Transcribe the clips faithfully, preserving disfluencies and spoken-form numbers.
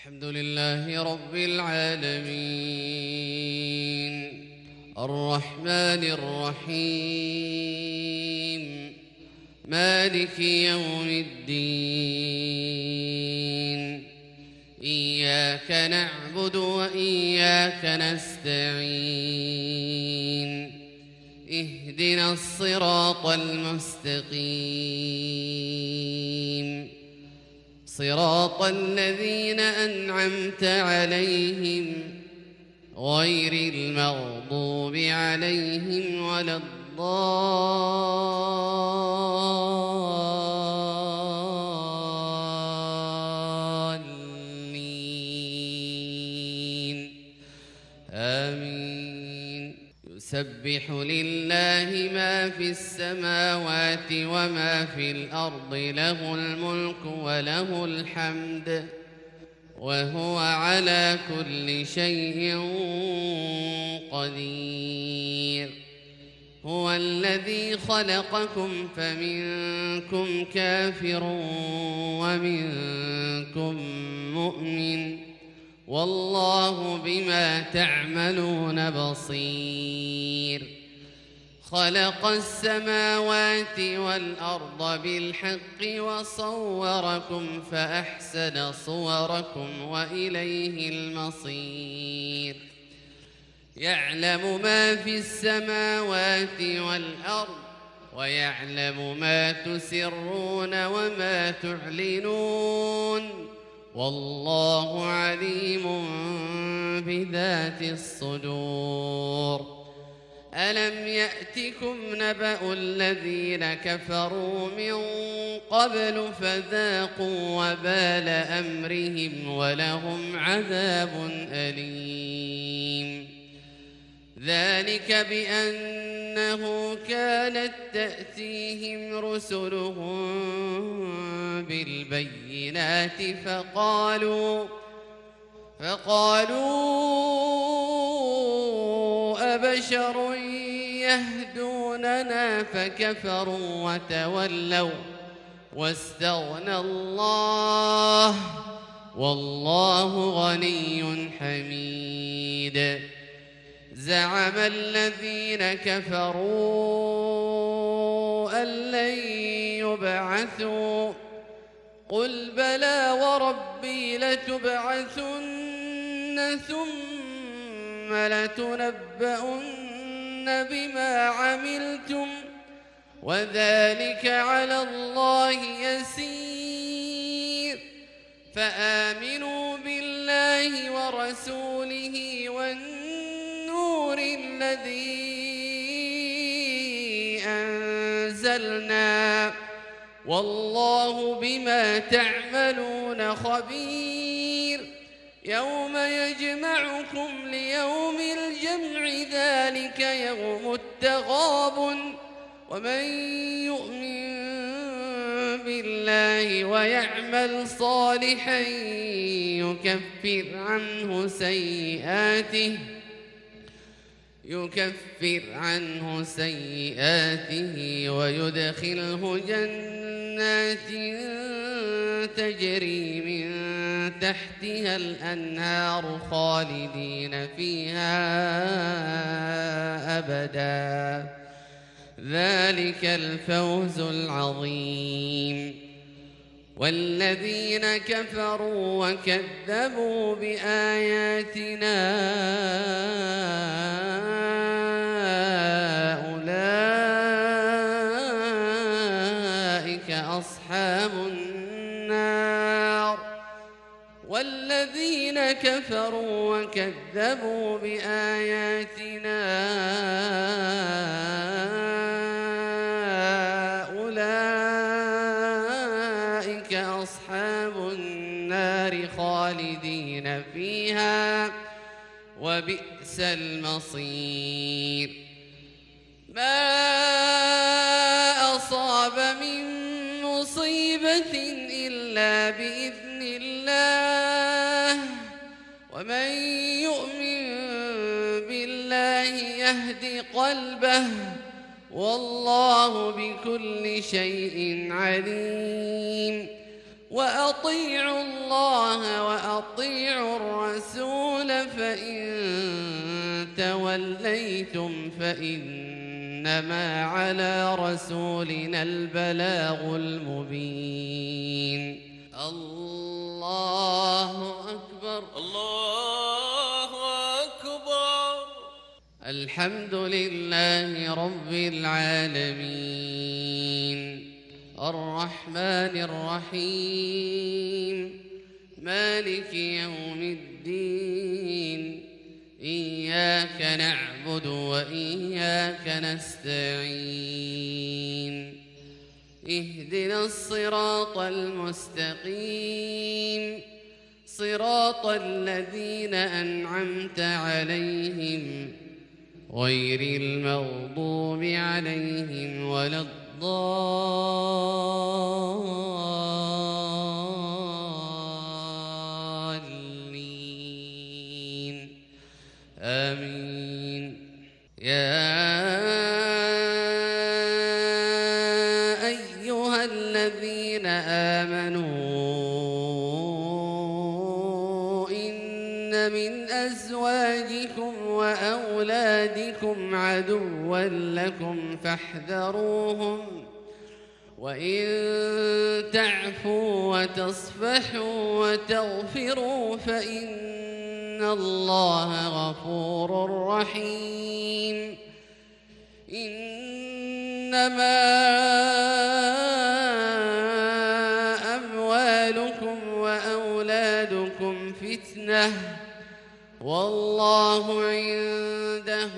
الحمد لله رب العالمين الرحمن الرحيم مالك يوم الدين إياك نعبد وإياك نستعين اهدنا الصراط المستقيم صراط الذين أنعمت عليهم غير المغضوب عليهم ولا الضالين آمين. يسبح لله ما في السماوات وما في الأرض له الملك وله الحمد وهو على كل شيء قدير. هو الذي خلقكم فمنكم كافر ومنكم مؤمن والله بما تعملون بصير. خلق السماوات والأرض بالحق وصوركم فأحسن صوركم وإليه المصير. يعلم ما في السماوات والأرض ويعلم ما تسرون وما تعلنون والله عليم بذات الصدور. ألم يأتكم نبأ الذين كفروا من قبل فذاقوا وبال أمرهم ولهم عذاب أليم. ذلك بأنه كانت تأتيهم رسلهم بالبينات فقالوا فقالوا أبشر يهدوننا فكفروا وتولوا واستغنى الله والله غني حميد. زعم الذين كفروا أن لن يبعثوا قل بلى وربي لتبعثن ثم لتنبؤن بما عملتم وذلك على الله يسير. فآمنوا بالله ورسوله والنور الذي أنزلنا والله بما تعملون خبير. يوم يجمعكم ليوم الجمع ذلك يوم التغابن. ومن يؤمن بالله ويعمل صالحا يكفر عنه سيئاته يكفر عنه سيئاته ويدخله جنات تجري من تحتها الأنهار خالدين فيها أبدا. ذلك الفوز العظيم. والذين كفروا وكذبوا بآياتنا أولئك أصحاب النار. والذين كفروا وكذبوا بآياتنا أولئك أصحاب النار خالدين فيها وبئس المصير. ما أصاب من مصيبة إلا بإذن الله ومن يؤمن بالله يهد قلبه والله بكل شيء عليم. وأطيعوا الله وأطيعوا الرسول فإن توليتم فإنما على رسولنا البلاغ المبين. الله أكبر. الله أكبر. الحمد لله رب العالمين الرحمن الرحيم مالك يوم الدين إياك نعبد وإياك نستعين اهدنا الصراط المستقيم صراط الذين أنعمت عليهم غير المغضوب عليهم ولا الضالين آمين. يا أيها الذين آمنوا إن من أزواجكم وأولادكم عدوا لكم فاحذروهم وإن تعفوا وتصفحوا وتغفروا فإن الله غفور رحيم. إنما أموالكم وأولادكم فتنة والله عنده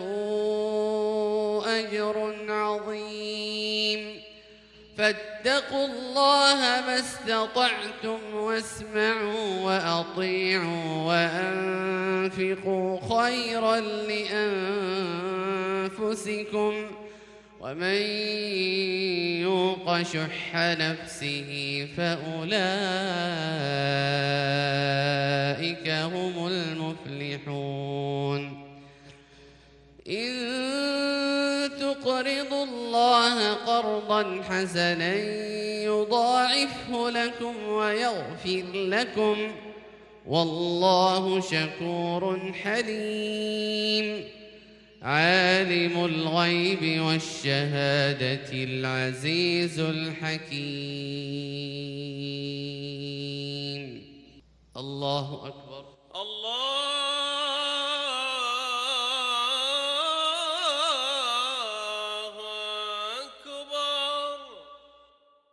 أجر عظيم. فاتقوا الله ما استطعتم واسمعوا وأطيعوا وأنفقوا خيرا لأنفسكم ومن يوق شح نفسه فأولئك هم المفلحون. إن تقرضوا الله قرضا حسنا يضاعفه لكم ويغفر لكم والله شكور حليم. عالم الغيب والشهادة العزيز الحكيم. الله أكبر.